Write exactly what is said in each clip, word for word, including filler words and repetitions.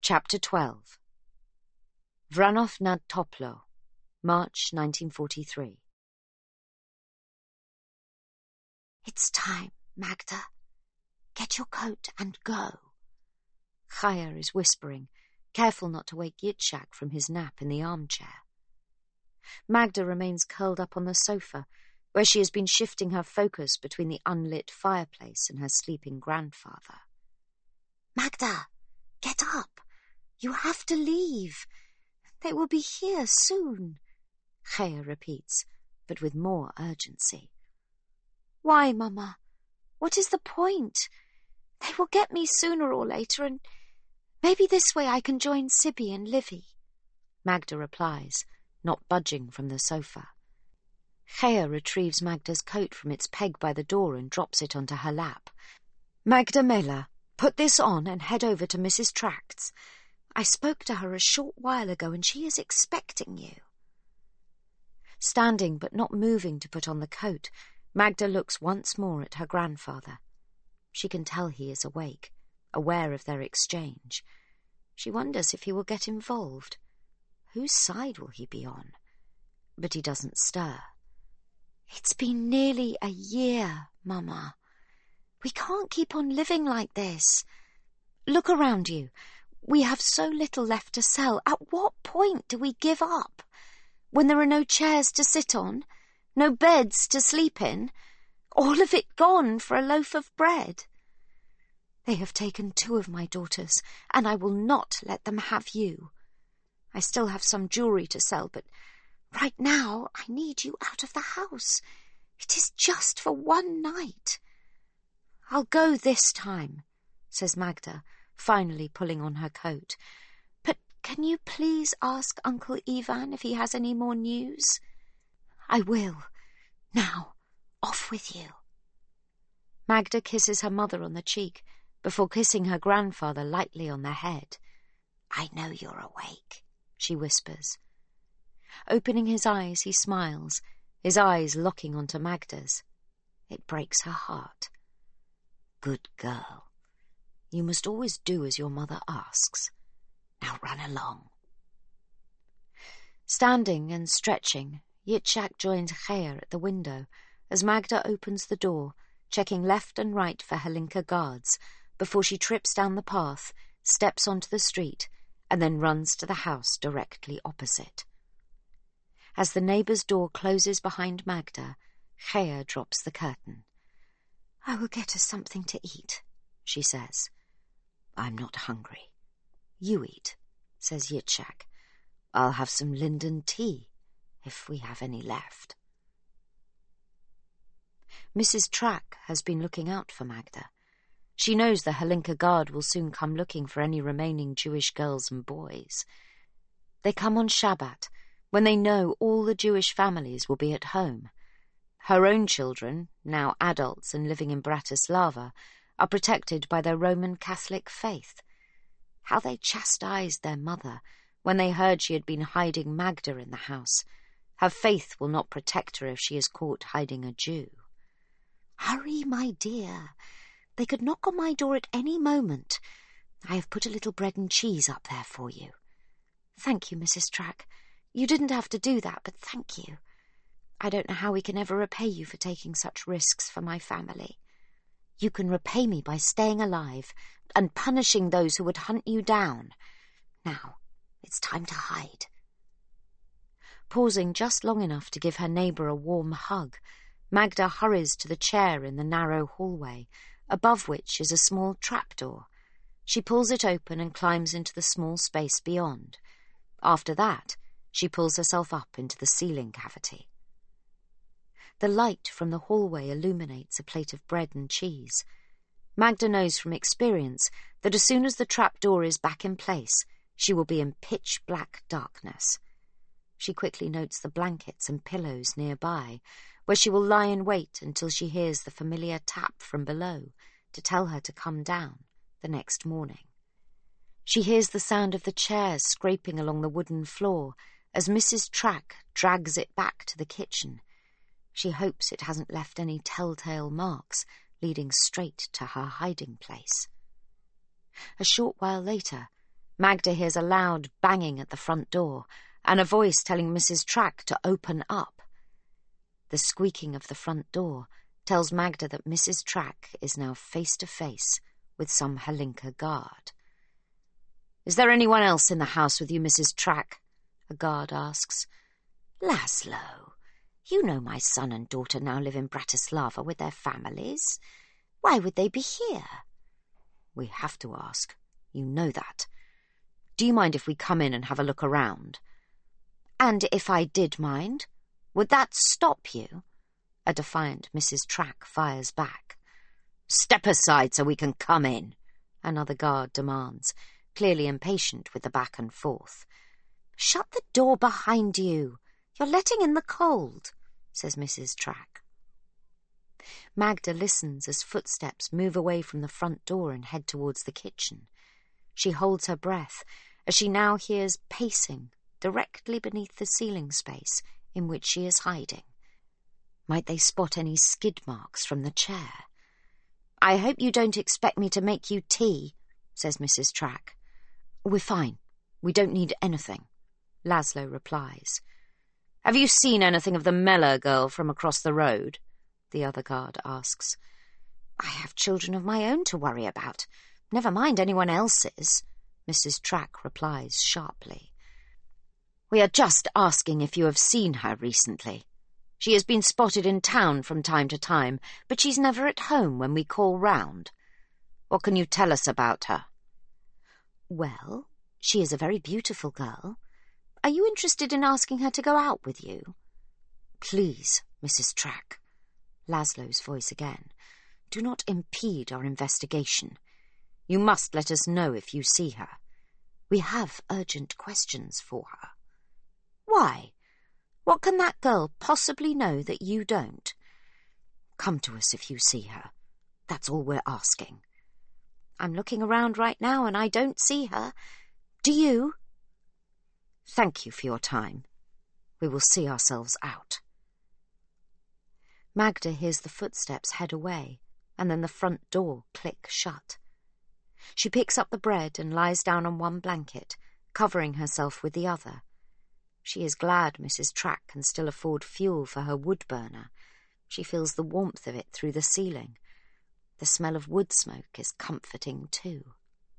Chapter twelve. Vranov nad Toplo, March nineteen forty-three. It's time, Magda. Get your coat and go. Chaya is whispering, careful not to wake Yitzhak from his nap in the armchair. Magda remains curled up on the sofa, where she has been shifting her focus between the unlit fireplace and her sleeping grandfather. Magda, get up. You have to leave. They will be here soon, Chaya repeats, but with more urgency. Why, Mama? What is the point? They will get me sooner or later, and maybe this way I can join Sibby and Livy. Magda replies, not budging from the sofa. Chaya retrieves Magda's coat from its peg by the door and drops it onto her lap. Magda Mela, put this on and head over to Missus Tract's. I spoke to her a short while ago and she is expecting you. Standing but not moving to put on the coat, Magda looks once more at her grandfather. She can tell he is awake, aware of their exchange. She wonders if he will get involved. Whose side will he be on? But he doesn't stir. It's been nearly a year, Mama. We can't keep on living like this. Look around you. We have so little left to sell. At what point do we give up? When there are no chairs to sit on, no beds to sleep in, all of it gone for a loaf of bread. They have taken two of my daughters, and I will not let them have you. I still have some jewellery to sell, but right now I need you out of the house. It is just for one night. I'll go this time, says Magda, finally pulling on her coat. But can you please ask Uncle Ivan if he has any more news? I will. Now, off with you. Magda kisses her mother on the cheek before kissing her grandfather lightly on the head. I know you're awake, she whispers. Opening his eyes, he smiles, his eyes locking onto Magda's. It breaks her heart. Good girl. You must always do as your mother asks. Now run along. Standing and stretching, Yitzhak joins Chaya at the window as Magda opens the door, checking left and right for Helinka guards, before she trips down the path, steps onto the street, and then runs to the house directly opposite. As the neighbour's door closes behind Magda, Chaya drops the curtain. I will get us something to eat, she says. I'm not hungry. You eat, says Yitzhak. I'll have some linden tea, if we have any left. Missus Track has been looking out for Magda. She knows the Helinka guard will soon come looking for any remaining Jewish girls and boys. They come on Shabbat, when they know all the Jewish families will be at home. Her own children, now adults and living in Bratislava, are protected by their Roman Catholic faith. How they chastised their mother when they heard she had been hiding Magda in the house. Her faith will not protect her if she is caught hiding a Jew. Hurry, my dear. They could knock on my door at any moment. I have put a little bread and cheese up there for you. Thank you, Missus Track. You didn't have to do that, but thank you. I don't know how we can ever repay you for taking such risks for my family. You can repay me by staying alive and punishing those who would hunt you down. Now, it's time to hide. Pausing just long enough to give her neighbour a warm hug, Magda hurries to the chair in the narrow hallway, above which is a small trapdoor. She pulls it open and climbs into the small space beyond. After that, she pulls herself up into the ceiling cavity. The light from the hallway illuminates a plate of bread and cheese. Magda knows from experience that as soon as the trapdoor is back in place, she will be in pitch-black darkness. She quickly notes the blankets and pillows nearby, where she will lie in wait until she hears the familiar tap from below to tell her to come down the next morning. She hears the sound of the chairs scraping along the wooden floor as Missus Track drags it back to the kitchen. She hopes it hasn't left any telltale marks leading straight to her hiding place. A short while later, Magda hears a loud banging at the front door and a voice telling Missus Track to open up. The squeaking of the front door tells Magda that Missus Track is now face to face with some Halinka guard. "Is there anyone else in the house with you, Missus Track?" a guard asks. "Laszlo, you know my son and daughter now live in Bratislava with their families. Why would they be here?" "We have to ask. You know that. Do you mind if we come in and have a look around?" "And if I did mind, would that stop you?" A defiant Missus Track fires back. "Step aside so we can come in," another guard demands, clearly impatient with the back and forth. "Shut the door behind you. You're letting in the cold," says Missus Track. Magda listens as footsteps move away from the front door and head towards the kitchen. She holds her breath as she now hears pacing directly beneath the ceiling space in which she is hiding. Might they spot any skid marks from the chair? "I hope you don't expect me to make you tea," says Missus Track. "We're fine. We don't need anything," Laszlo replies. "Have you seen anything of the Meller girl from across the road?" the other guard asks. "I have children of my own to worry about. Never mind anyone else's," Missus Track replies sharply. "We are just asking if you have seen her recently. She has been spotted in town from time to time, but she's never at home when we call round. What can you tell us about her?" "Well, she is a very beautiful girl. Are you interested in asking her to go out with you?" "Please, Missus Track," Laszlo's voice again, "do not impede our investigation. You must let us know if you see her. We have urgent questions for her." "Why? What can that girl possibly know that you don't?" "Come to us if you see her. That's all we're asking." "I'm looking around right now and I don't see her. Do you?" "Thank you for your time. We will see ourselves out." Magda hears the footsteps head away, and then the front door click shut. She picks up the bread and lies down on one blanket, covering herself with the other. She is glad Missus Track can still afford fuel for her wood burner. She feels the warmth of it through the ceiling. The smell of wood smoke is comforting too.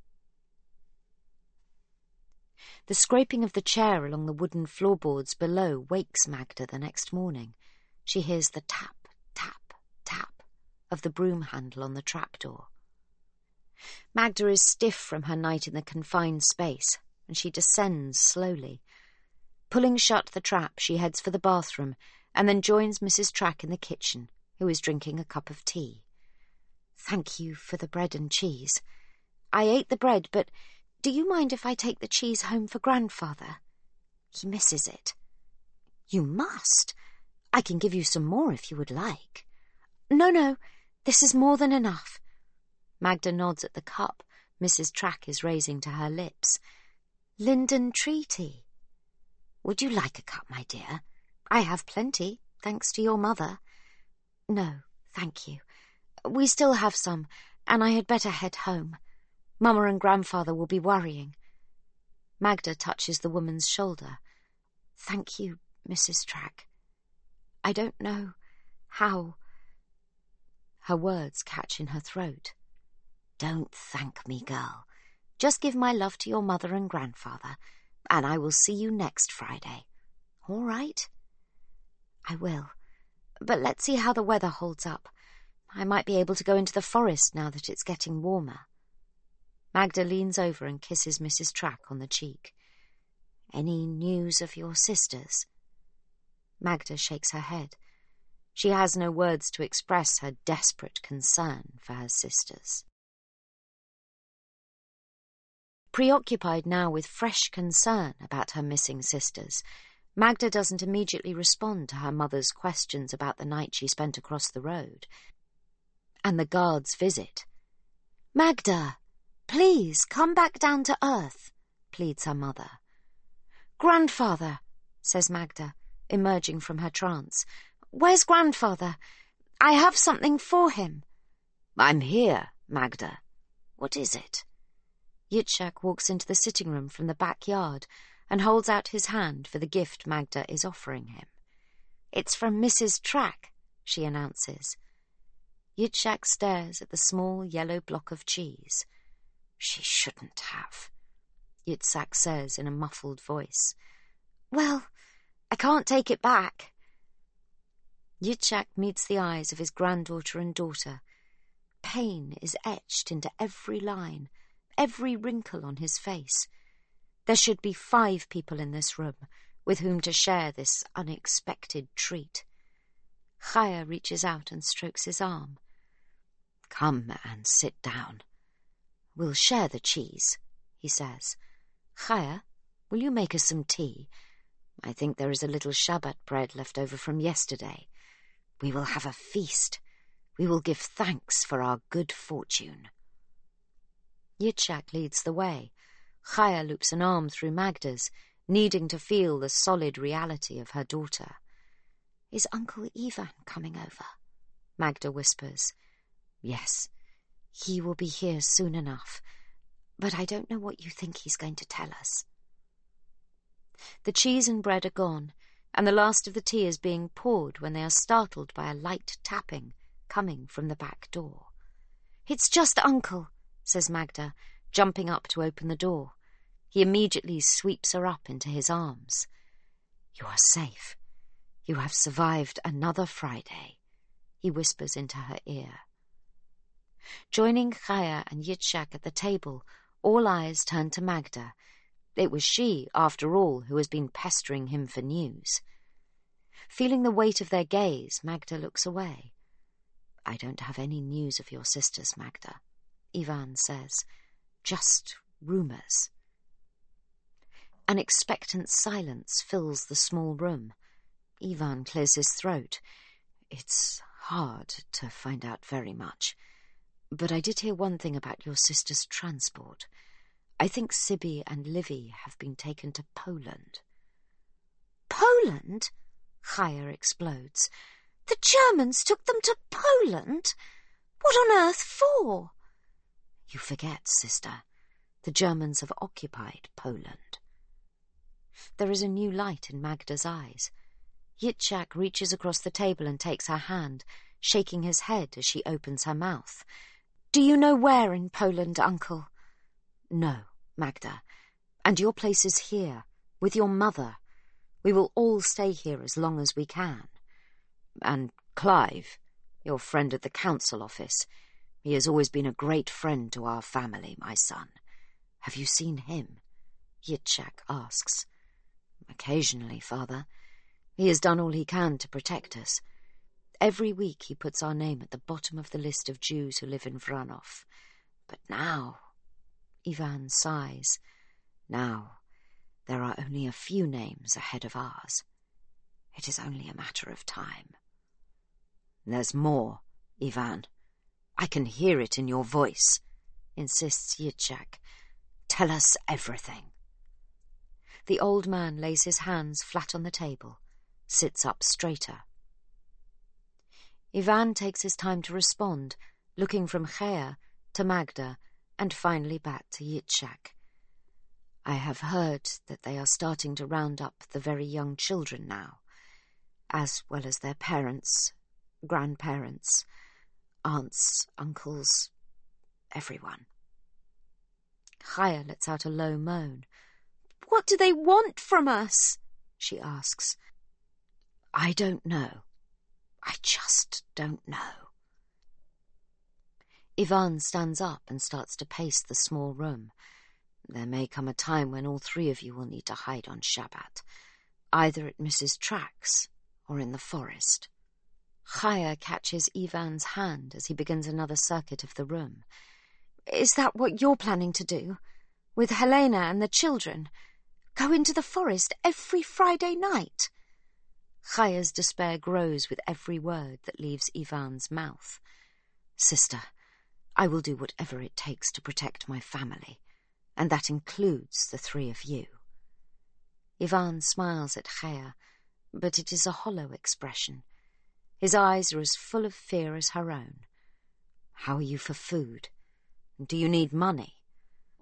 The scraping of the chair along the wooden floorboards below wakes Magda the next morning. She hears the tap, tap, tap of the broom handle on the trapdoor. Magda is stiff from her night in the confined space, and she descends slowly. Pulling shut the trap, she heads for the bathroom and then joins Missus Track in the kitchen, who is drinking a cup of tea. "Thank you for the bread and cheese. I ate the bread, but do you mind if I take the cheese home for Grandfather? He misses it." "You must. I can give you some more if you would like." "No, no, this is more than enough." Magda nods at the cup Missus Track is raising to her lips. "Linden tree tea." "Would you like a cup, my dear?" "I have plenty, thanks to your mother." "No, thank you. We still have some, and I had better head home. Mama and Grandfather will be worrying." Magda touches the woman's shoulder. "Thank you, Missus Track. I don't know how—" Her words catch in her throat. "Don't thank me, girl. Just give my love to your mother and Grandfather, and I will see you next Friday. All right?" "I will. But let's see how the weather holds up. I might be able to go into the forest now that it's getting warmer." Magda leans over and kisses Missus Track on the cheek. "Any news of your sisters?" Magda shakes her head. She has no words to express her desperate concern for her sisters. Preoccupied now with fresh concern about her missing sisters, Magda doesn't immediately respond to her mother's questions about the night she spent across the road and the guard's visit. "Magda, please come back down to earth," pleads her mother. "Grandfather," says Magda, emerging from her trance. "Where's Grandfather? I have something for him." "I'm here, Magda. What is it?" Yitzhak walks into the sitting room from the backyard and holds out his hand for the gift Magda is offering him. "It's from Missus Track," she announces. Yitzhak stares at the small yellow block of cheese. "She shouldn't have," Yitzhak says in a muffled voice. "Well, I can't take it back." Yitzhak meets the eyes of his granddaughter and daughter. Pain is etched into every line, every wrinkle on his face. There should be five people in this room with whom to share this unexpected treat. Chaya reaches out and strokes his arm. "Come and sit down. We'll share the cheese," he says. "Chaya, will you make us some tea? I think there is a little Shabbat bread left over from yesterday. We will have a feast. We will give thanks for our good fortune." Yitzhak leads the way. Chaya loops an arm through Magda's, needing to feel the solid reality of her daughter. "Is Uncle Ivan coming over?" Magda whispers. "Yes, he will be here soon enough, but I don't know what you think he's going to tell us." The cheese and bread are gone, and the last of the tea is being poured when they are startled by a light tapping coming from the back door. "It's just Uncle," says Magda, jumping up to open the door. He immediately sweeps her up into his arms. "You are safe. You have survived another Friday," he whispers into her ear. Joining Chaya and Yitzhak at the table, all eyes turn to Magda. It was she, after all, who has been pestering him for news. Feeling the weight of their gaze, Magda looks away. "I don't have any news of your sisters, Magda," Ivan says. "Just rumours." An expectant silence fills the small room. Ivan clears his throat. "It's hard to find out very much. But I did hear one thing about your sister's transport. I think Sibby and Livy have been taken to Poland." "Poland?" Chaya explodes. "The Germans took them to Poland? What on earth for?" "You forget, sister. The Germans have occupied Poland." There is a new light in Magda's eyes. Yitzhak reaches across the table and takes her hand, shaking his head as she opens her mouth. "Do you know where in Poland, Uncle?" "No, Magda. And your place is here, with your mother. We will all stay here as long as we can. And Clive, your friend at the council office, he has always been a great friend to our family, my son. Have you seen him?" Yitzhak asks. "Occasionally, father. He has done all he can to protect us. Every week he puts our name at the bottom of the list of Jews who live in Vranov. But now," Ivan sighs, "now there are only a few names ahead of ours. It is only a matter of time." "There's more, Ivan. I can hear it in your voice," insists Yitzhak. "Tell us everything." The old man lays his hands flat on the table, sits up straighter. Ivan takes his time to respond, looking from Chaya to Magda and finally back to Yitzhak. "I have heard that they are starting to round up the very young children now, as well as their parents, grandparents, aunts, uncles, everyone." Chaya lets out a low moan. "What do they want from us?" she asks. "I don't know. I just don't know." Ivan stands up and starts to pace the small room. "There may come a time when all three of you will need to hide on Shabbat, either at Missus Track's or in the forest." Chaya catches Ivan's hand as he begins another circuit of the room. "Is that what you're planning to do? With Helena and the children? Go into the forest every Friday night?" Chaya's despair grows with every word that leaves Ivan's mouth. "Sister, I will do whatever it takes to protect my family, and that includes the three of you." Ivan smiles at Chaya, but it is a hollow expression. His eyes are as full of fear as her own. "How are you for food? Do you need money?"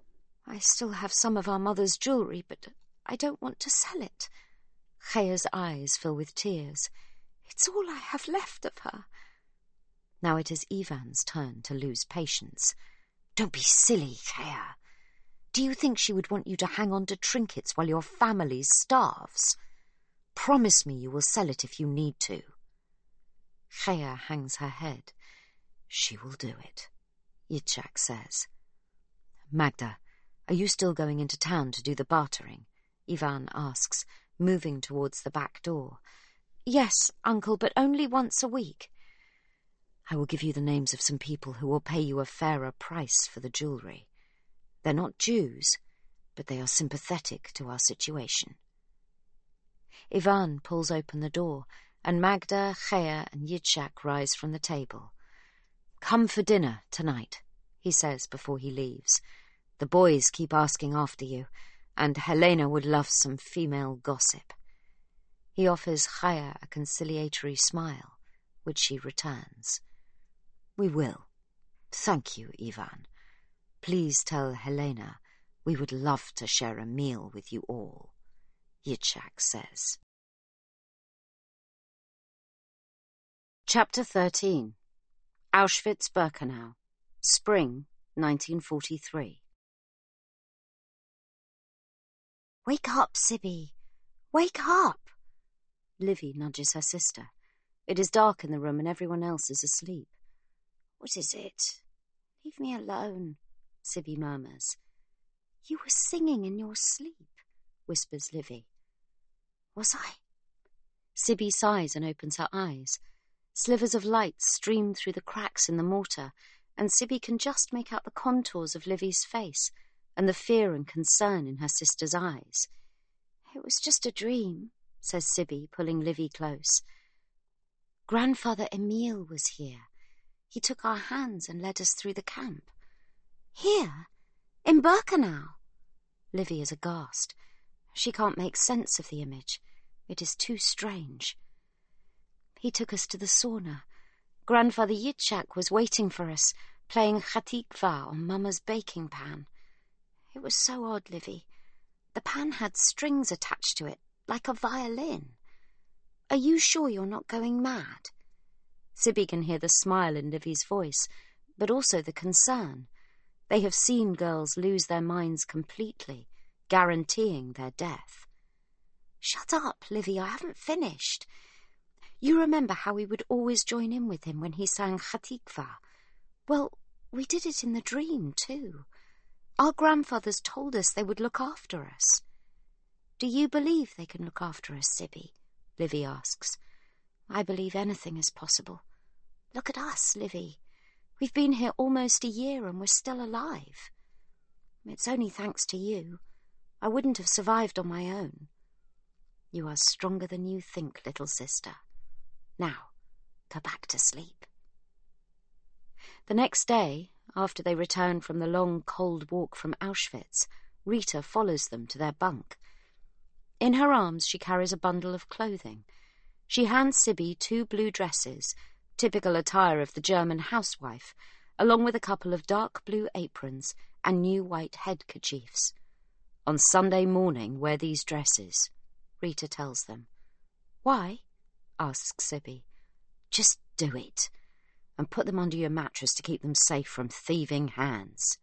I still have some of our mother's jewellery, but I don't want to sell it. Chaya's eyes fill with tears. It's all I have left of her. Now it is Ivan's turn to lose patience. Don't be silly, Chaya. Do you think she would want you to hang on to trinkets while your family starves? Promise me you will sell it if you need to. Chaya hangs her head. She will do it, Yitzhak says. Magda, are you still going into town to do the bartering? Ivan asks, moving towards the back door. Yes, uncle, but only once a week. I will give you the names of some people who will pay you a fairer price for the jewellery. They're not Jews, but they are sympathetic to our situation. Ivan pulls open the door, and Magda, Chaya, and Yitzhak rise from the table. Come for dinner tonight, he says before he leaves. The boys keep asking after you, and Helena would love some female gossip. He offers Chaya a conciliatory smile, which she returns. We will. Thank you, Ivan. Please tell Helena we would love to share a meal with you all, Yitzhak says. Chapter thirteen. Auschwitz-Birkenau, Spring, nineteen forty-three. Wake up, Sibby. Wake up! Livy nudges her sister. It is dark in the room and everyone else is asleep. What is it? Leave me alone, Sibby murmurs. You were singing in your sleep, whispers Livy. Was I? Sibby sighs and opens her eyes. Slivers of light stream through the cracks in the mortar, and Sibby can just make out the contours of Livy's face and the fear and concern in her sister's eyes. It was just a dream, says Sibby, pulling Livy close. Grandfather Emil was here. He took our hands and led us through the camp. Here? In Birkenau? Livy is aghast. She can't make sense of the image. It is too strange. He took us to the sauna. Grandfather Yitzhak was waiting for us, playing Chatikva on Mama's baking pan. It was so odd, Livy. The pan had strings attached to it, like a violin. Are you sure you're not going mad? Sibby can hear the smile in Livy's voice, but also the concern. They have seen girls lose their minds completely, guaranteeing their death. Shut up, Livy, I haven't finished. You remember how we would always join in with him when he sang Chatikva? Well, we did it in the dream, too. Our grandfathers told us they would look after us. Do you believe they can look after us, Sibby? Livy asks. I believe anything is possible. Look at us, Livy. We've been here almost a year and we're still alive. It's only thanks to you. I wouldn't have survived on my own. You are stronger than you think, little sister. Now, go back to sleep. The next day, after they return from the long, cold walk from Auschwitz, Rita follows them to their bunk. In her arms she carries a bundle of clothing. She hands Sibby two blue dresses, typical attire of the German housewife, along with a couple of dark blue aprons and new white headkerchiefs. On Sunday morning, wear these dresses, Rita tells them. Why? Asks Sibby. Just do it, and put them under your mattress to keep them safe from thieving hands.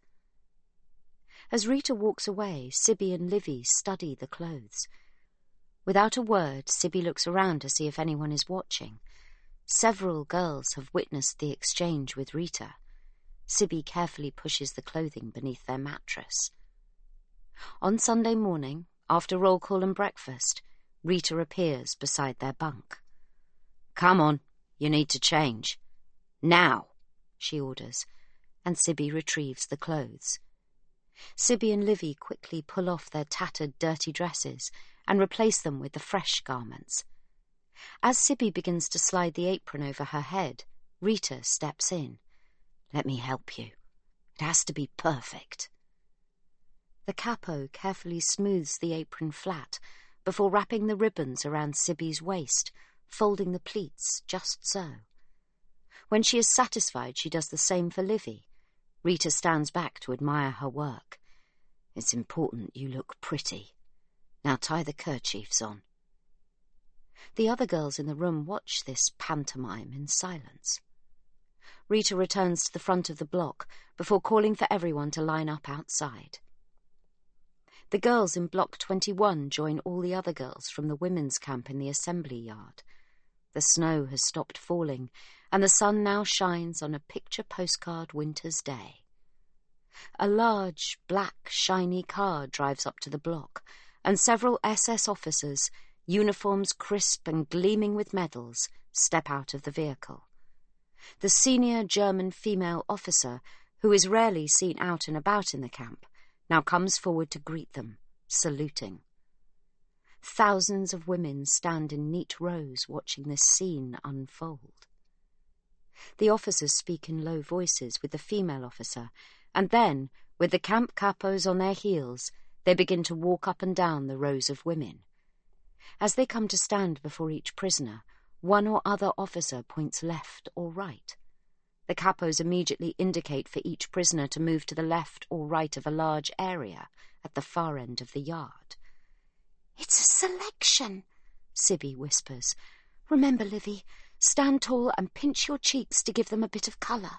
As Rita walks away, Sibby and Livy study the clothes. Without a word, Sibby looks around to see if anyone is watching. Several girls have witnessed the exchange with Rita. Sibby carefully pushes the clothing beneath their mattress. On Sunday morning, after roll call and breakfast, Rita appears beside their bunk. Come on, you need to change. Now, she orders, and Sibby retrieves the clothes. Sibby and Livy quickly pull off their tattered, dirty dresses and replace them with the fresh garments. As Sibby begins to slide the apron over her head, Rita steps in. Let me help you. It has to be perfect. The capo carefully smooths the apron flat before wrapping the ribbons around Sibby's waist, folding the pleats just so. When she is satisfied, she does the same for Livy. Rita stands back to admire her work. It's important you look pretty. Now tie the kerchiefs on. The other girls in the room watch this pantomime in silence. Rita returns to the front of the block before calling for everyone to line up outside. The girls in Block twenty-one join all the other girls from the women's camp in the assembly yard. The snow has stopped falling, and the sun now shines on a picture postcard winter's day. A large, black, shiny car drives up to the block, and several S S officers, uniforms crisp and gleaming with medals, step out of the vehicle. The senior German female officer, who is rarely seen out and about in the camp, now comes forward to greet them, saluting. Thousands of women stand in neat rows watching this scene unfold. The officers speak in low voices with the female officer, and then, with the camp capos on their heels, they begin to walk up and down the rows of women. As they come to stand before each prisoner, one or other officer points left or right. The capos immediately indicate for each prisoner to move to the left or right of a large area at the far end of the yard. "It's a selection," Sibby whispers. "Remember, Livy, stand tall and pinch your cheeks to give them a bit of colour."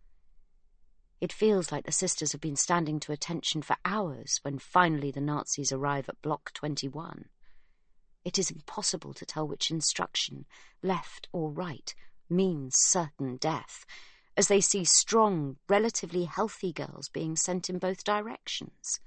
It feels like the sisters have been standing to attention for hours when finally the Nazis arrive at Block twenty-one. It is impossible to tell which instruction, left or right, means certain death, as they see strong, relatively healthy girls being sent in both directions.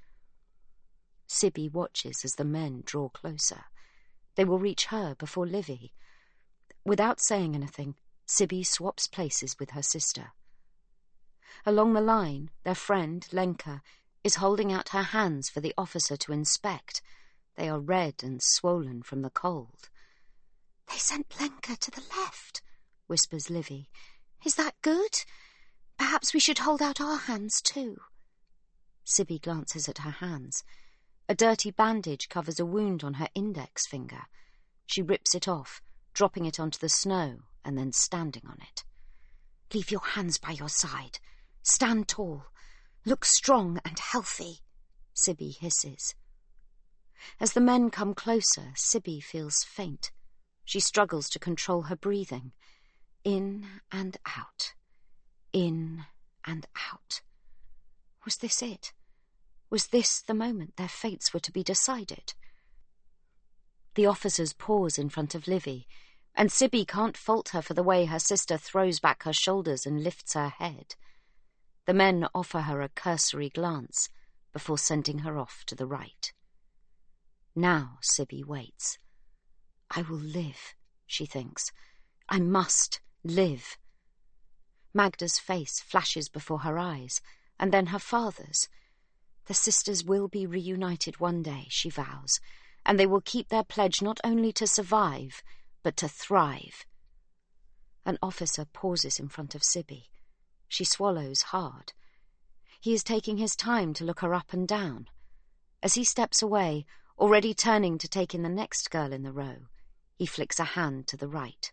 Sibby watches as the men draw closer. They will reach her before Livy. Without saying anything, Sibby swaps places with her sister. Along the line, their friend, Lenka, is holding out her hands for the officer to inspect. They are red and swollen from the cold. "They sent Lenka to the left," whispers Livy. "Is that good? Perhaps we should hold out our hands too." Sibby glances at her hands. A dirty bandage covers a wound on her index finger. She rips it off, dropping it onto the snow and then standing on it. "Leave your hands by your side. Stand tall. Look strong and healthy," Sibby hisses. As the men come closer, Sibby feels faint. She struggles to control her breathing. In and out. In and out. Was this it? Was this the moment their fates were to be decided? The officers pause in front of Livy, and Sibby can't fault her for the way her sister throws back her shoulders and lifts her head. The men offer her a cursory glance before sending her off to the right. Now Sibby waits. I will live, she thinks. I must live. Magda's face flashes before her eyes, and then her father's. The sisters will be reunited one day, she vows, and they will keep their pledge not only to survive, but to thrive. An officer pauses in front of Sibby. She swallows hard. He is taking his time to look her up and down. As he steps away, already turning to take in the next girl in the row, he flicks a hand to the right.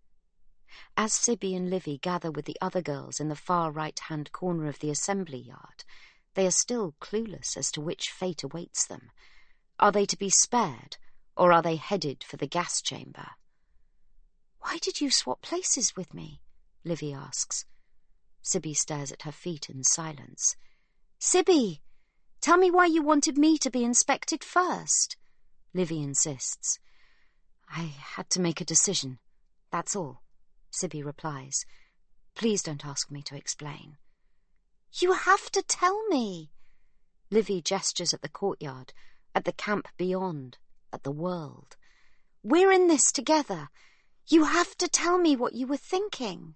As Sibby and Livy gather with the other girls in the far right-hand corner of the assembly yard, they are still clueless as to which fate awaits them. Are they to be spared, or are they headed for the gas chamber? "Why did you swap places with me?" Livy asks. Sibby stares at her feet in silence. "Sibby, tell me why you wanted me to be inspected first," Livy insists. I had to make a decision, that's all, Sibby replies. Please don't ask me to explain. "You have to tell me." Livy gestures at the courtyard, at the camp beyond, at the world. "We're in this together. You have to tell me what you were thinking."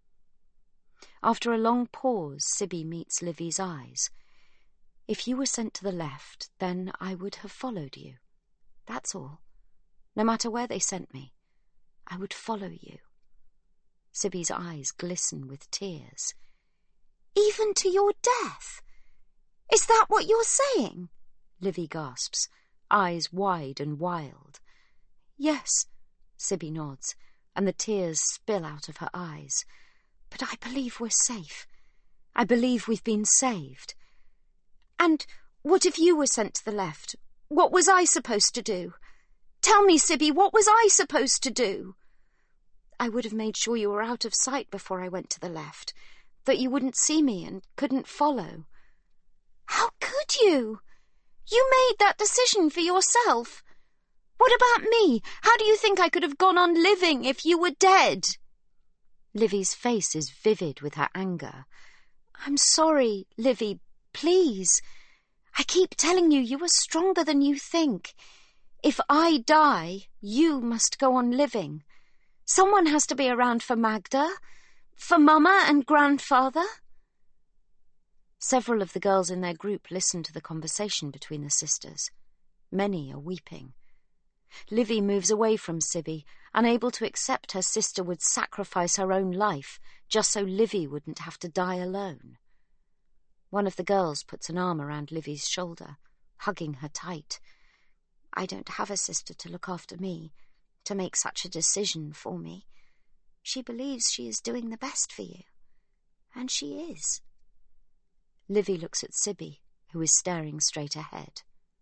After a long pause, Sibby meets Livy's eyes. If you were sent to the left, then I would have followed you. That's all. No matter where they sent me, I would follow you. Sibby's eyes glisten with tears. "Even to your death? Is that what you're saying?" Livy gasps, eyes wide and wild. Yes, Sibby nods, and the tears spill out of her eyes. But I believe we're safe. I believe we've been saved. "And What if you were sent to the left? What was I supposed to do? Tell me, Sibby, what was I supposed to do? I would have made sure you were out of sight before I went to the left, that you wouldn't see me and couldn't follow. How could you? You made that decision for yourself. What about me? How do you think I could have gone on living if you were dead? Livy's face is vivid with her anger. I'm sorry, Livy, please. I keep telling you you are stronger than you think. If I die, you must go on living. Someone has to be around for Magda, for Mama and Grandfather. Several of the girls in their group listen to the conversation between the sisters. Many are weeping. Livy moves away from Sibby, unable to accept her sister would sacrifice her own life just so Livy wouldn't have to die alone. One of the girls puts an arm around Livy's shoulder, hugging her tight. I don't have a sister to look after me, to make such a decision for me. She believes she is doing the best for you. And she is. Livy looks at Sibby, who is staring straight ahead.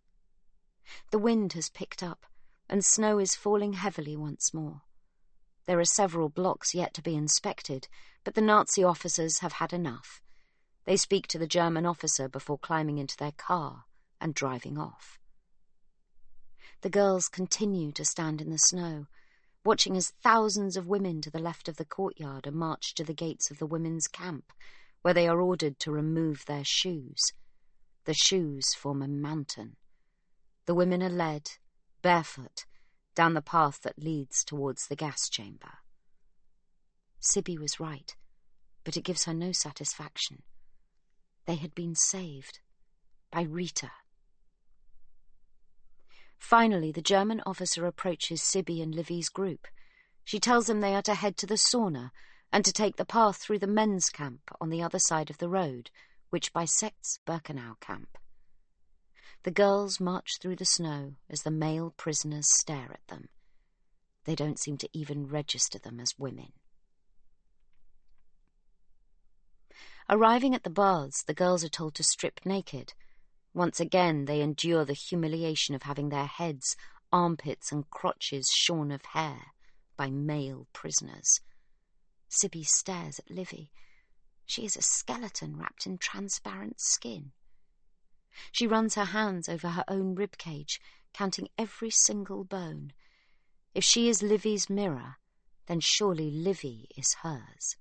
The wind has picked up, and snow is falling heavily once more. There are several blocks yet to be inspected, but the Nazi officers have had enough. They speak to the German officer before climbing into their car and driving off. The girls continue to stand in the snow, watching as thousands of women to the left of the courtyard are marched to the gates of the women's camp, where they are ordered to remove their shoes. The shoes form a mountain. The women are led, barefoot, down the path that leads towards the gas chamber. Sibby was right, but it gives her no satisfaction. They had been saved by Rita. Finally, the German officer approaches Sibby and Livy's group. She tells them they are to head to the sauna and to take the path through the men's camp on the other side of the road, which bisects Birkenau camp. The girls march through the snow as the male prisoners stare at them. They don't seem to even register them as women. Arriving at the baths, the girls are told to strip naked. Once again, they endure the humiliation of having their heads, armpits and crotches shorn of hair by male prisoners. Sibby stares at Livy. She is a skeleton wrapped in transparent skin. She runs her hands over her own ribcage, counting every single bone. If she is Livy's mirror, then surely Livy is hers.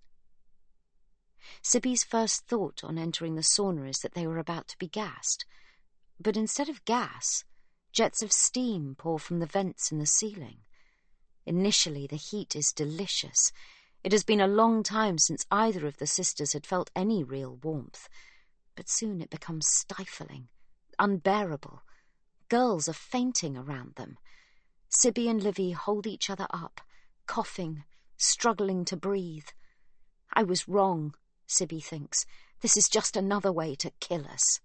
Sibby's first thought on entering the sauna is that they were about to be gassed. But instead of gas, jets of steam pour from the vents in the ceiling. Initially, the heat is delicious. It has been a long time since either of the sisters had felt any real warmth. But soon it becomes stifling, unbearable. Girls are fainting around them. Sibby and Livy hold each other up, coughing, struggling to breathe. I was wrong, Sibby thinks. This is just another way to kill us.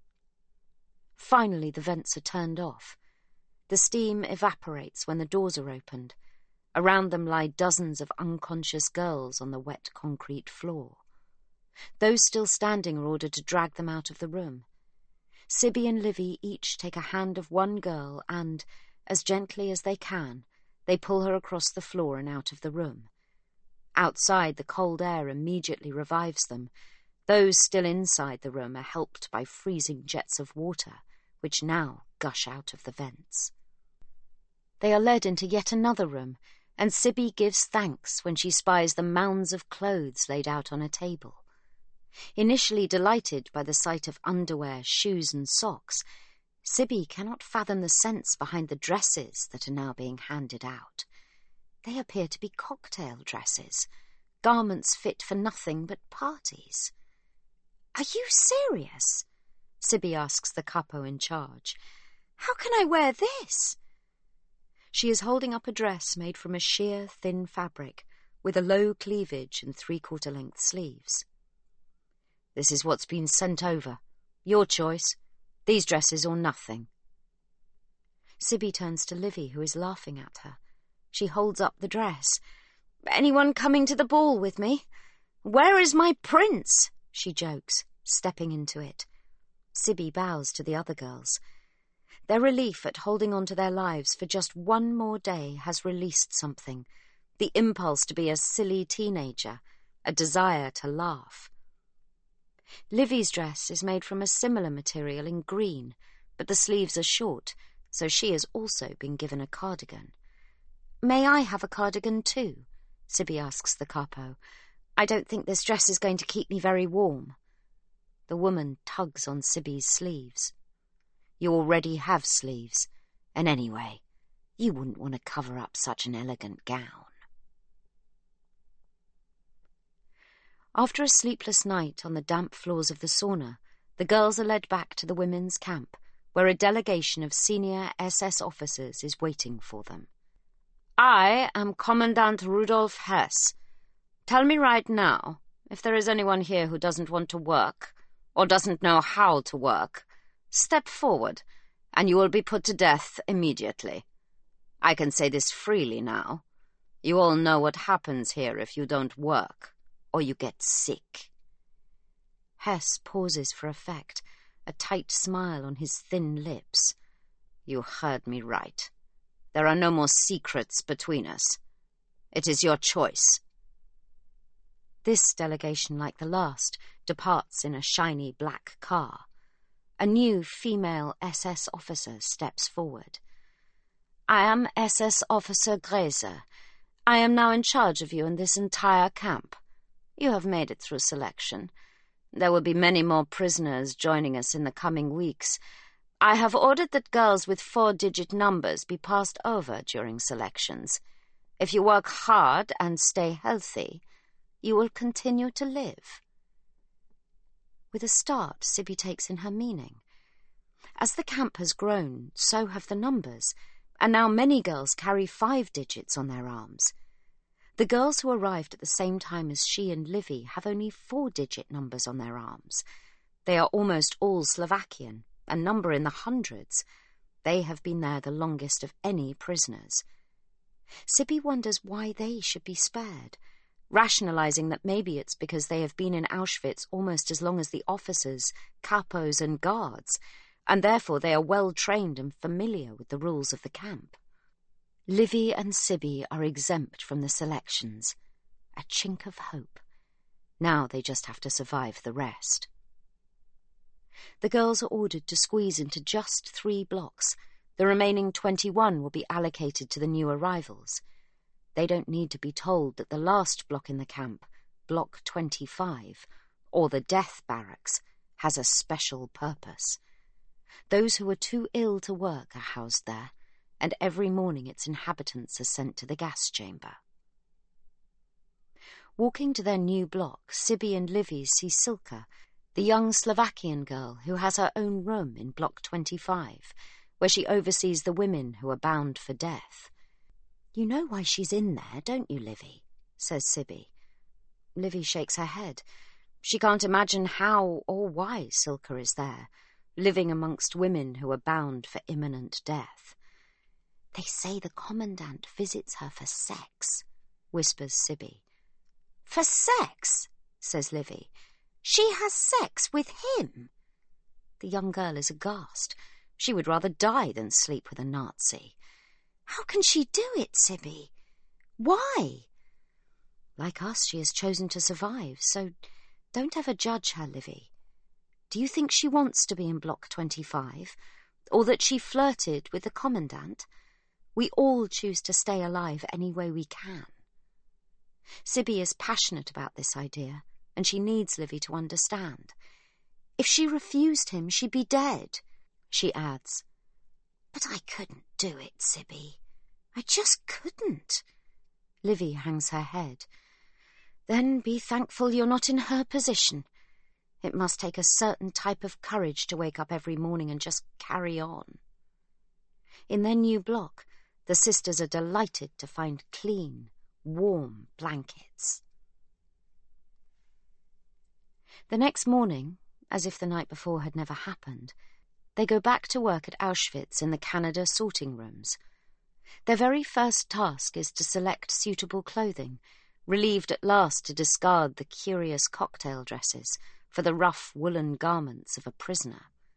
Finally, the vents are turned off. The steam evaporates when the doors are opened. Around them lie dozens of unconscious girls on the wet concrete floor. Those still standing are ordered to drag them out of the room. Sibby and Livy each take a hand of one girl and, as gently as they can, they pull her across the floor and out of the room. Outside, the cold air immediately revives them. Those still inside the room are helped by freezing jets of water, which now gush out of the vents. They are led into yet another room, and Sibby gives thanks when she spies the mounds of clothes laid out on a table. Initially delighted by the sight of underwear, shoes and socks, Sibby cannot fathom the sense behind the dresses that are now being handed out. They appear to be cocktail dresses, garments fit for nothing but parties. "Are you serious?" Sibby asks the capo in charge. "How can I wear this?" She is holding up a dress made from a sheer, thin fabric, with a low cleavage and three-quarter length sleeves. "This is what's been sent over. Your choice. These dresses or nothing." Sibby turns to Livy, who is laughing at her. She holds up the dress. "Anyone coming to the ball with me? Where is my prince?" she jokes, stepping into it. Sibi bows to the other girls. Their relief at holding on to their lives for just one more day has released something, the impulse to be a silly teenager, a desire to laugh. Livy's dress is made from a similar material in green, but the sleeves are short, so she has also been given a cardigan. "May I have a cardigan too?" Sibi asks the capo. "I don't think this dress is going to keep me very warm." The woman tugs on Sibi's sleeves. "You already have sleeves, and anyway, you wouldn't want to cover up such an elegant gown." After a sleepless night on the damp floors of the sauna, the girls are led back to the women's camp, where a delegation of senior S S officers is waiting for them. "I am Commandant Rudolf Hess. Tell me right now, if there is anyone here who doesn't want to work, or doesn't know how to work, step forward, and you will be put to death immediately. I can say this freely now. You all know what happens here if you don't work, or you get sick." Hess pauses for effect, a tight smile on his thin lips. "You heard me right. There are no more secrets between us. It is your choice." This delegation, like the last, departs in a shiny black car. A new female S S officer steps forward. "I am S S Officer Gräser. I am now in charge of you and this entire camp. You have made it through selection. There will be many more prisoners joining us in the coming weeks. I have ordered that girls with four-digit numbers be passed over during selections. If you work hard and stay healthy, you will continue to live." With a start, Sibi takes in her meaning. As the camp has grown, so have the numbers, and now many girls carry five digits on their arms. The girls who arrived at the same time as she and Livy have only four-digit numbers on their arms. They are almost all Slovakian, a number in the hundreds. They have been there the longest of any prisoners. Sibi wonders why they should be spared, rationalizing that maybe it's because they have been in Auschwitz almost as long as the officers, capos and guards, and therefore they are well trained and familiar with the rules of the camp. Livy and Sibi are exempt from the selections. A chink of hope. Now they just have to survive the rest. The girls are ordered to squeeze into just three blocks. The remaining twenty-one will be allocated to the new arrivals. They don't need to be told that the last block in the camp, Block twenty-five, or the death barracks, has a special purpose. Those who are too ill to work are housed there, and every morning its inhabitants are sent to the gas chamber. Walking to their new block, Sibi and Livy see Silka, the young Slovakian girl who has her own room in Block twenty-five, where she oversees the women who are bound for death. "You know why she's in there, don't you, Livy?" says Sibi. Livy shakes her head. She can't imagine how or why Silka is there, living amongst women who are bound for imminent death. "They say the commandant visits her for sex," whispers Sibi. "For sex?" says Livy. "She has sex with him?" The young girl is aghast. She would rather die than sleep with a Nazi. "How can she do it, Sibi? Why?" "Like us, she has chosen to survive, so don't ever judge her, Livy. Do you think she wants to be in Block twenty-five, or that she flirted with the commandant? We all choose to stay alive any way we can." Sibi is passionate about this idea, and she needs Livy to understand. "If she refused him, she'd be dead," she adds. "But I couldn't do it, Sibi. I just couldn't." Livy hangs her head. "Then be thankful you're not in her position. It must take a certain type of courage to wake up every morning and just carry on." In their new block, the sisters are delighted to find clean, warm blankets. The next morning, as if the night before had never happened, they go back to work at Auschwitz in the Canada sorting rooms. Their very first task is to select suitable clothing, relieved at last to discard the curious cocktail dresses for the rough woolen garments of a prisoner.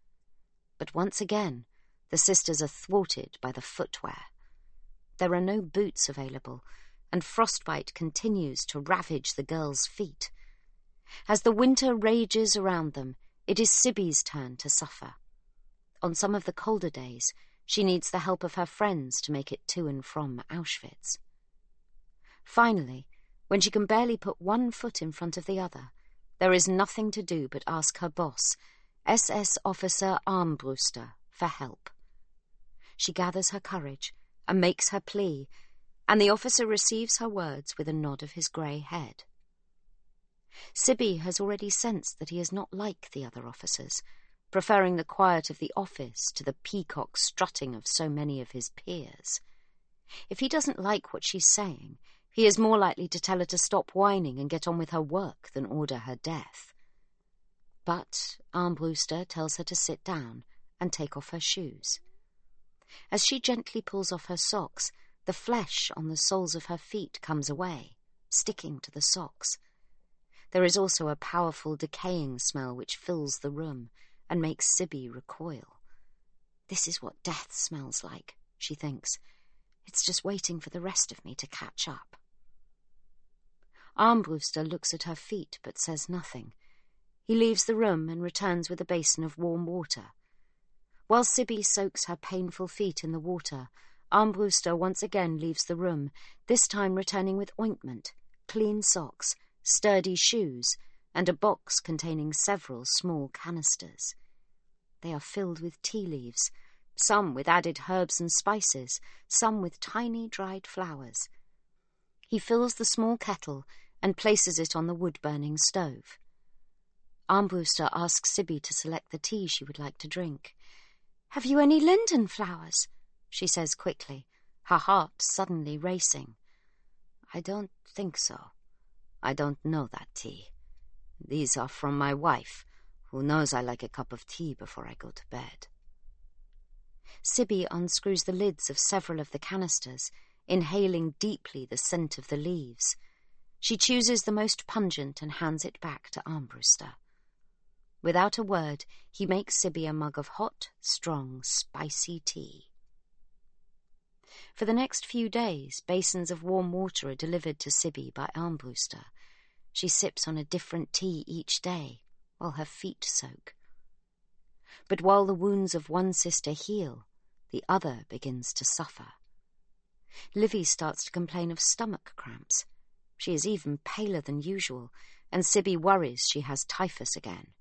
But once again, the sisters are thwarted by the footwear. There are no boots available, and frostbite continues to ravage the girls' feet. As the winter rages around them, it is Sibby's turn to suffer. On some of the colder days, she needs the help of her friends to make it to and from Auschwitz. Finally, when she can barely put one foot in front of the other, there is nothing to do but ask her boss, S S Officer Armbruster, for help. She gathers her courage and makes her plea, and the officer receives her words with a nod of his grey head. Sibby has already sensed that he is not like the other officers, preferring the quiet of the office to the peacock strutting of so many of his peers. If he doesn't like what she's saying, he is more likely to tell her to stop whining and get on with her work than order her death. But Armbruster tells her to sit down and take off her shoes. As she gently pulls off her socks, the flesh on the soles of her feet comes away, sticking to the socks. There is also a powerful decaying smell which fills the room and makes Sibby recoil. This is what death smells like, she thinks. It's just waiting for the rest of me to catch up. Armbruster looks at her feet but says nothing. He leaves the room and returns with a basin of warm water. While Sibby soaks her painful feet in the water, Armbruster once again leaves the room, this time returning with ointment, clean socks, sturdy shoes, and a box containing several small canisters. They are filled with tea leaves, some with added herbs and spices, some with tiny dried flowers. He fills the small kettle and places it on the wood-burning stove. Armbruster asks Sibby to select the tea she would like to drink. "Have you any linden flowers?" she says quickly, her heart suddenly racing. "I don't think so. I don't know that tea. These are from my wife, who knows I like a cup of tea before I go to bed." Sibby unscrews the lids of several of the canisters, inhaling deeply the scent of the leaves. She chooses the most pungent and hands it back to Armbruster. Without a word, he makes Sibby a mug of hot, strong, spicy tea. For the next few days, basins of warm water are delivered to Sibby by Armbruster. She sips on a different tea each day, while her feet soak. But while the wounds of one sister heal, the other begins to suffer. Livy starts to complain of stomach cramps. She is even paler than usual, and Sibby worries she has typhus again.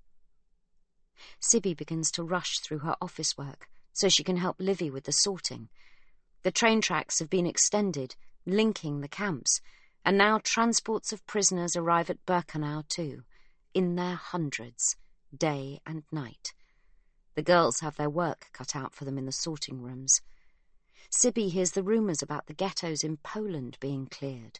Sibby begins to rush through her office work so she can help Livy with the sorting. The train tracks have been extended, linking the camps, and now transports of prisoners arrive at Birkenau too, in their hundreds, day and night. The girls have their work cut out for them in the sorting rooms. Sibby hears the rumours about the ghettos in Poland being cleared,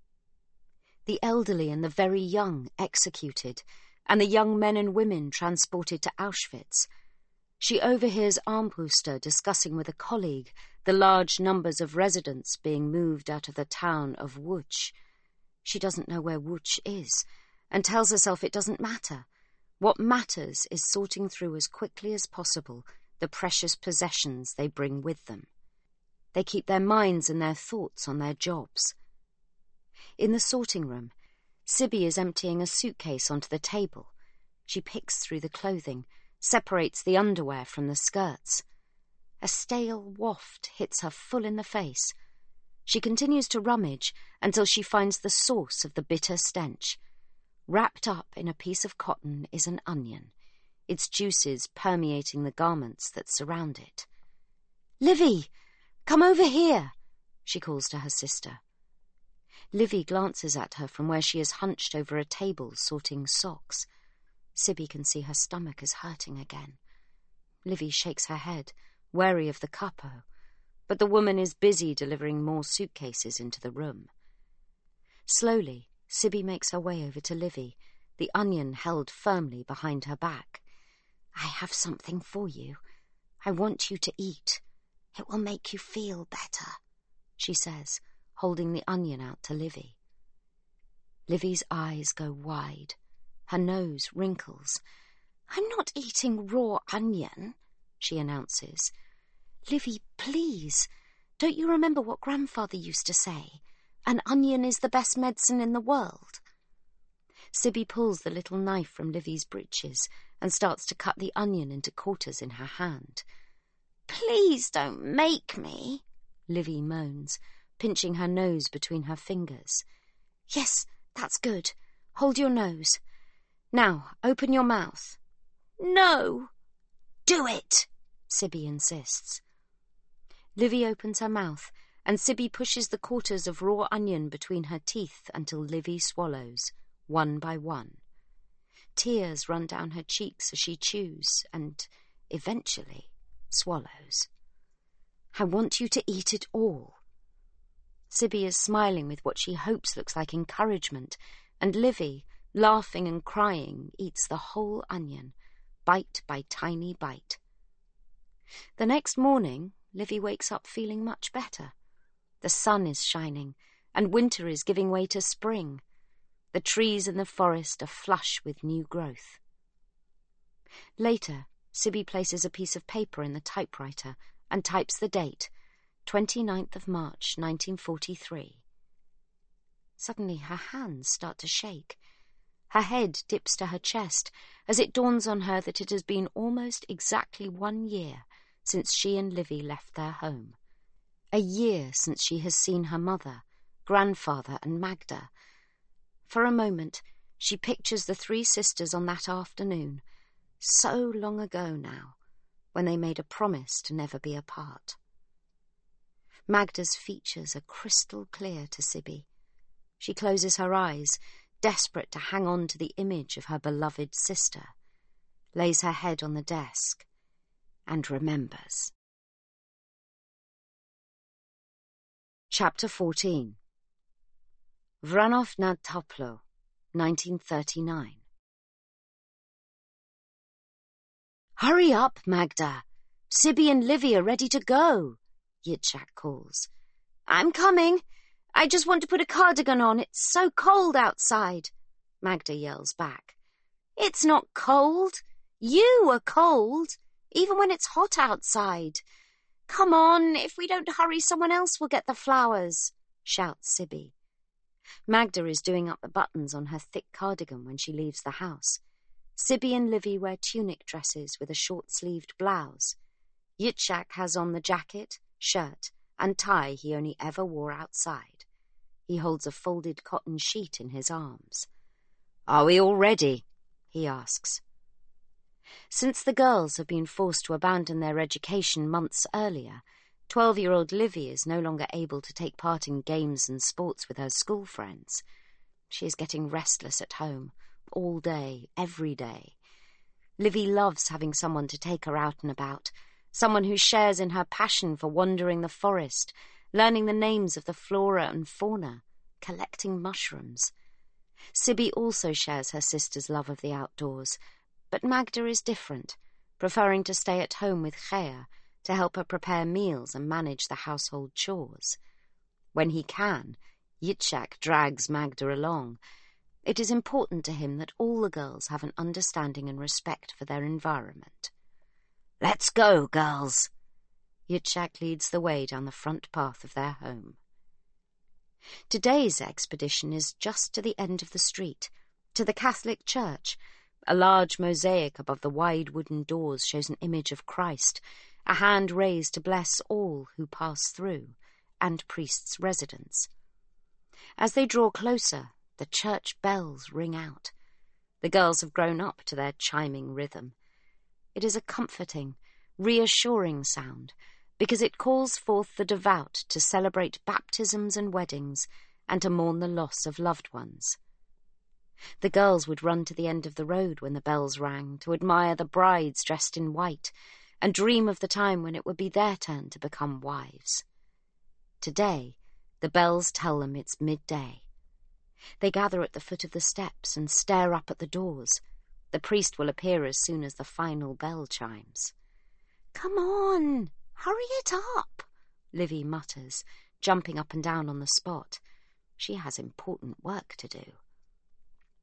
the elderly and the very young executed, and the young men and women transported to Auschwitz. She overhears Armbruster discussing with a colleague the large numbers of residents being moved out of the town of Łódź. She doesn't know where Łódź is, and tells herself it doesn't matter. What matters is sorting through as quickly as possible the precious possessions they bring with them. They keep their minds and their thoughts on their jobs. In the sorting room, Sibby is emptying a suitcase onto the table. She picks through the clothing, separates the underwear from the skirts. A stale waft hits her full in the face. She continues to rummage until she finds the source of the bitter stench. Wrapped up in a piece of cotton is an onion, its juices permeating the garments that surround it. "Livy, come over here," she calls to her sister. Livy glances at her from where she is hunched over a table sorting socks. Sibby can see her stomach is hurting again. Livy shakes her head, wary of the capo, but the woman is busy delivering more suitcases into the room. Slowly, Sibby makes her way over to Livy, the onion held firmly behind her back. "I have something for you. I want you to eat. It will make you feel better," she says, holding the onion out to Livy. Livy's eyes go wide. Her nose wrinkles. "I'm not eating raw onion," she announces. Livy, please, don't you remember what Grandfather used to say? An onion is the best medicine in the world. Sibby pulls the little knife from Livy's breeches and starts to cut the onion into quarters in her hand. Please don't make me, Livy moans, pinching her nose between her fingers. Yes, that's good. Hold your nose. Now, open your mouth. No. Do it, Sibby insists. Livy opens her mouth, and Sibby pushes the quarters of raw onion between her teeth until Livy swallows, one by one. Tears run down her cheeks as she chews and, eventually, swallows. I want you to eat it all. Sibby is smiling with what she hopes looks like encouragement, and Livy, laughing and crying, eats the whole onion, bite by tiny bite. The next morning, Livy wakes up feeling much better. The sun is shining, and winter is giving way to spring. The trees in the forest are flush with new growth. Later, Sibby places a piece of paper in the typewriter and types the date, twenty-ninth of March, nineteen forty-three. Suddenly her hands start to shake. Her head dips to her chest as it dawns on her that it has been almost exactly one year since she and Livy left their home. A year since she has seen her mother, grandfather, and Magda. For a moment, she pictures the three sisters on that afternoon, so long ago now, when they made a promise to never be apart. Magda's features are crystal clear to Sibby. She closes her eyes, desperate to hang on to the image of her beloved sister, lays her head on the desk, and remembers. Chapter fourteen. Vranov nad Toplo, nineteen thirty-nine. Hurry up, Magda! Sibby and Livy are ready to go, Yitzhak calls. I'm coming. I just want to put a cardigan on. It's so cold outside, Magda yells back. It's not cold. You are cold, even when it's hot outside. Come on, if we don't hurry, someone else will get the flowers, shouts Sibby. Magda is doing up the buttons on her thick cardigan when she leaves the house. Sibby and Livy wear tunic dresses with a short-sleeved blouse. Yitzhak has on the jacket, shirt, and tie he only ever wore outside. He holds a folded cotton sheet in his arms. Are we all ready? He asks. Since the girls have been forced to abandon their education months earlier, twelve-year-old Livy is no longer able to take part in games and sports with her school friends. She is getting restless at home, all day, every day. Livy loves having someone to take her out and about, someone who shares in her passion for wandering the forest, learning the names of the flora and fauna, collecting mushrooms. Sibby also shares her sister's love of the outdoors, but Magda is different, preferring to stay at home with Chaya to help her prepare meals and manage the household chores. When he can, Yitzhak drags Magda along. It is important to him that all the girls have an understanding and respect for their environment. Let's go, girls! Yitzhak leads the way down the front path of their home. Today's expedition is just to the end of the street, to the Catholic church. A large mosaic above the wide wooden doors shows an image of Christ, a hand raised to bless all who pass through, and priest's residence. As they draw closer, the church bells ring out. The girls have grown up to their chiming rhythm. It is a comforting, reassuring sound, because it calls forth the devout to celebrate baptisms and weddings and to mourn the loss of loved ones. The girls would run to the end of the road when the bells rang to admire the brides dressed in white and dream of the time when it would be their turn to become wives. Today, the bells tell them it's midday. They gather at the foot of the steps and stare up at the doors. The priest will appear as soon as the final bell chimes. Come on, hurry it up, Livy mutters, jumping up and down on the spot. She has important work to do.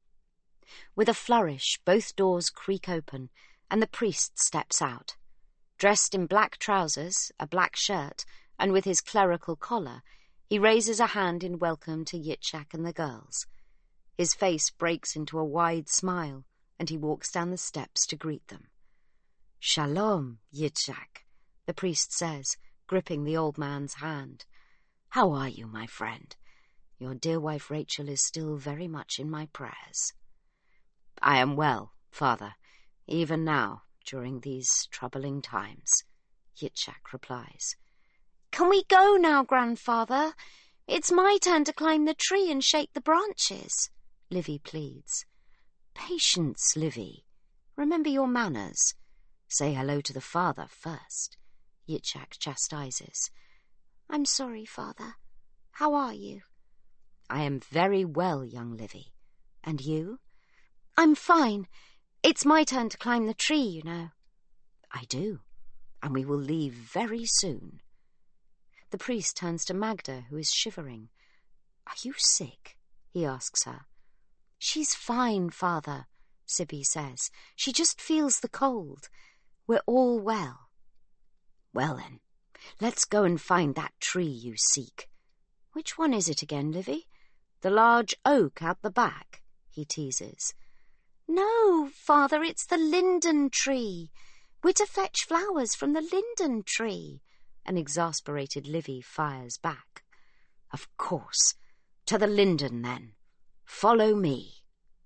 With a flourish, both doors creak open, and the priest steps out. Dressed in black trousers, a black shirt, and with his clerical collar, he raises a hand in welcome to Yitzhak and the girls. His face breaks into a wide smile, and he walks down the steps to greet them. "Shalom, Yitzhak," the priest says, gripping the old man's hand. "How are you, my friend? Your dear wife Rachel is still very much in my prayers." "I am well, Father, even now, during these troubling times," Yitzhak replies. "Can we go now, Grandfather? It's my turn to climb the tree and shake the branches," Livy pleads. "Patience, Livy. Remember your manners. Say hello to the father first," Yitzhak chastises. "I'm sorry, Father. How are you?" "I am very well, young Livy. And you?" "I'm fine. It's my turn to climb the tree, you know." "I do, and we will leave very soon." The priest turns to Magda, who is shivering. "Are you sick?" he asks her. "She's fine, Father," Sibby says. "She just feels the cold. We're all well." "Well then, let's go and find that tree you seek. Which one is it again, Livy?" "The large oak out the back," he teases. "No, Father, it's the linden tree. We're to fetch flowers from the linden tree," an exasperated Livy fires back. "Of course. To the linden, then. Follow me."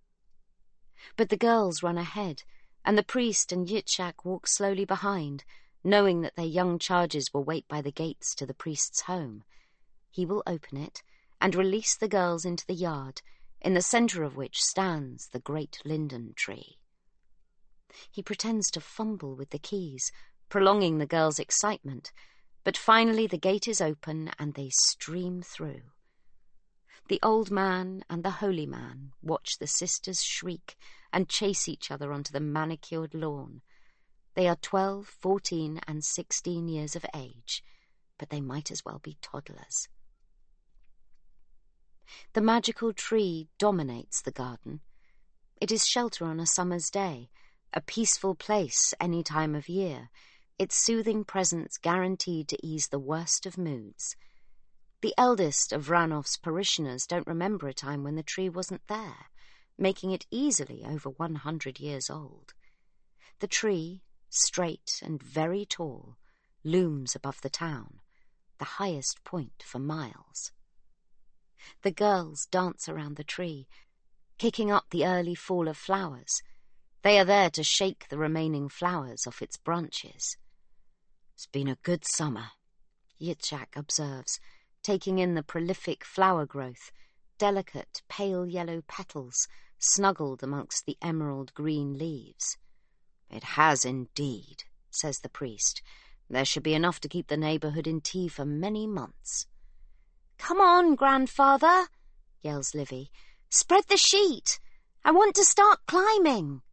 But the girls run ahead, and the priest and Yitzhak walk slowly behind, knowing that their young charges will wait by the gates to the priest's home. He will open it and release the girls into the yard, in the centre of which stands the great linden tree. He pretends to fumble with the keys, prolonging the girls' excitement, but finally the gate is open and they stream through. The old man and the holy man watch the sisters shriek and chase each other onto the manicured lawn. They are twelve, fourteen, and sixteen years of age, but they might as well be toddlers. The magical tree dominates the garden. It is shelter on a summer's day, a peaceful place any time of year, its soothing presence guaranteed to ease the worst of moods. The eldest of Ranulph's parishioners don't remember a time when the tree wasn't there, making it easily over one hundred years old. The tree, straight and very tall, looms above the town, the highest point for miles. The girls dance around the tree, kicking up the early fall of flowers. They are there to shake the remaining flowers off its branches. "It's been a good summer," Yitzhak observes, taking in the prolific flower growth, delicate pale yellow petals snuggled amongst the emerald green leaves. "It has indeed," says the priest. "There should be enough to keep the neighbourhood in tea for many months." "Come on, Grandfather," yells Livy. "Spread the sheet. I want to start climbing."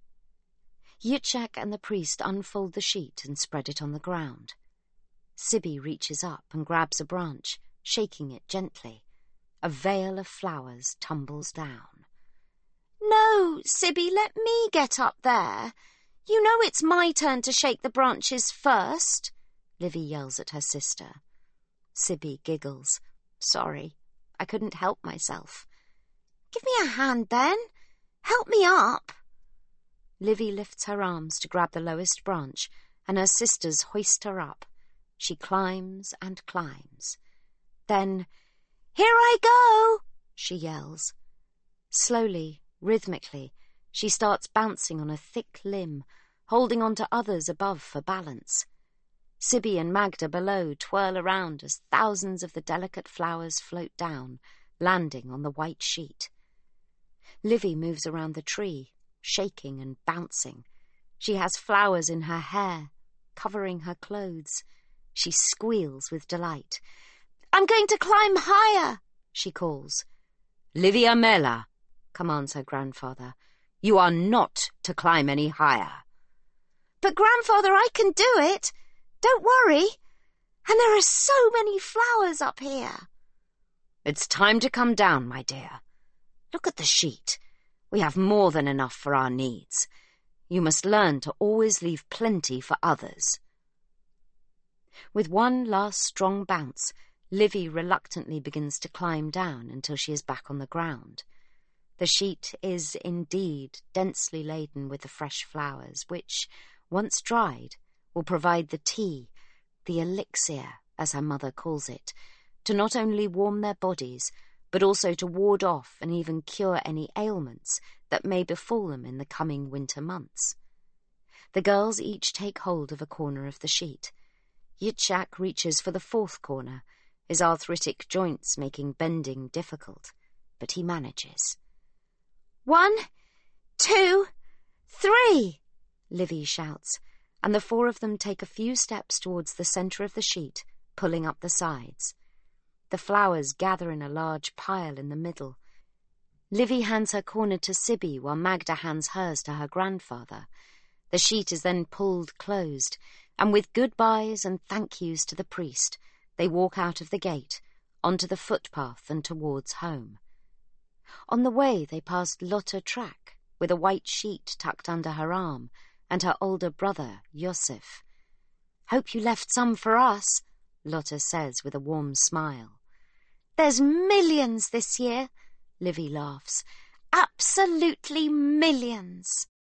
Yitzhak and the priest unfold the sheet and spread it on the ground. Sibby reaches up and grabs a branch, shaking it gently. A veil of flowers tumbles down. "No, Sibby, let me get up there. You know it's my turn to shake the branches first," Livy yells at her sister. Sibby giggles. "Sorry, I couldn't help myself." "Give me a hand, then. Help me up." Livy lifts her arms to grab the lowest branch, and her sisters hoist her up. She climbs and climbs. Then, "Here I go!" she yells. Slowly, rhythmically, she starts bouncing on a thick limb, holding on to others above for balance. Sibby and Magda below twirl around as thousands of the delicate flowers float down, landing on the white sheet. Livy moves around the tree, shaking and bouncing. She has flowers in her hair, covering her clothes. She squeals with delight. "I'm going to climb higher," she calls. "Livy Amela," commands her grandfather. "You are not to climb any higher." "But, Grandfather, I can do it. Don't worry. And there are so many flowers up here." "It's time to come down, my dear. Look at the sheet. We have more than enough for our needs. You must learn to always leave plenty for others." With one last strong bounce, Livy reluctantly begins to climb down until she is back on the ground. The sheet is indeed densely laden with the fresh flowers, which, once dried, will provide the tea, the elixir, as her mother calls it, to not only warm their bodies, but also to ward off and even cure any ailments that may befall them in the coming winter months. The girls each take hold of a corner of the sheet. Yitzhak reaches for the fourth corner, his arthritic joints making bending difficult, but he manages. One, two, three, Livy shouts, and the four of them take a few steps towards the centre of the sheet, pulling up the sides. The flowers gather in a large pile in the middle. Livy hands her corner to Sibby while Magda hands hers to her grandfather. The sheet is then pulled closed, and with goodbyes and thank yous to the priest, they walk out of the gate, onto the footpath and towards home. On the way they passed Lotta Track, with a white sheet tucked under her arm, and her older brother, Yosef. "Hope you left some for us," Lotta says with a warm smile. "There's millions this year," Livy laughs. "Absolutely millions."